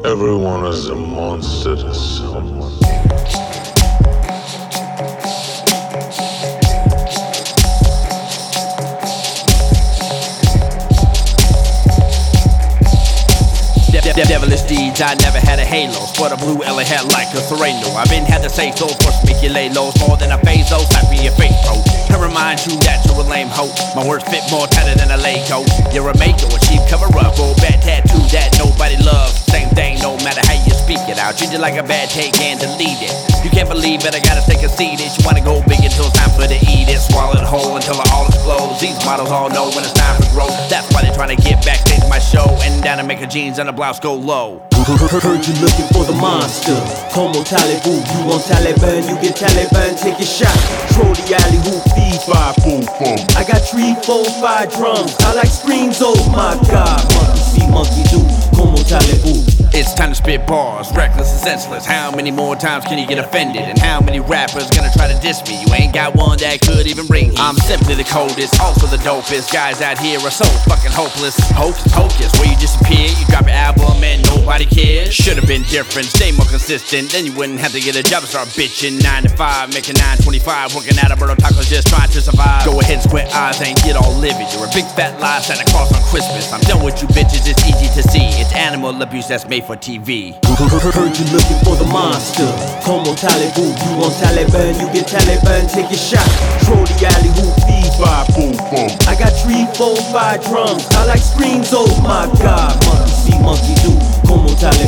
Everyone is a monster to someone. Devilish deeds, I never had a halo. Sport a blue LA hat like a Sereno. I've been had to say so, force make you lay lows. More than a phaso, slap in your face, bro. To remind you that you're a lame hoe. My words fit more tighter than a Lego. You're a maker, a cheap cover up. Or bad tattoo that nobody loves. Same thing, no matter how you speak it out. Treat it like a bad take and delete it. You can't believe it, I gotta stay conceited. You wanna go big until it's time for to eat it. Swallow it whole until it all explodes. These models all know when it's time for growth. That's why they're trying to get backstage my show. And down and make her jeans and a blouse go low. Heard you looking for the monster. Como Talibu, you want Taliban, you get Taliban, take a shot. Troll the alley, who feed 5, 4, 4. I got 3, 4, 5 drums. I like screams, oh my god. Monkey see, monkey do. Como Talibu. It's time to spit bars, reckless and senseless. How many more times can you get offended? And how many rappers gonna try to diss me? You ain't got one that could even bring heat. I'm simply the coldest, also the dopest. Guys out here are so fucking hopeless. Hocus pocus, where you disappear. You drop your album and nobody cares. Should've been different, stay more consistent. Then you wouldn't have to get a job and start bitching. 9 to 5, making 9.25. Working at a Alberto Tacos, just trying to survive. Go ahead and squint eyes and get all livid. You're a big fat lie, Santa Claus on Christmas. I'm done with you bitches, it's easy to see. It's animal abuse that's made for TV. Heard you looking for the monster. Como Talibu, you want Taliban, you get Taliban, take a shot. Troll the alley, who feed 5, 4, 4. I got 3, 4, 5 drums. I like screams, oh my god. Monkey see, monkey do. Como Talibu.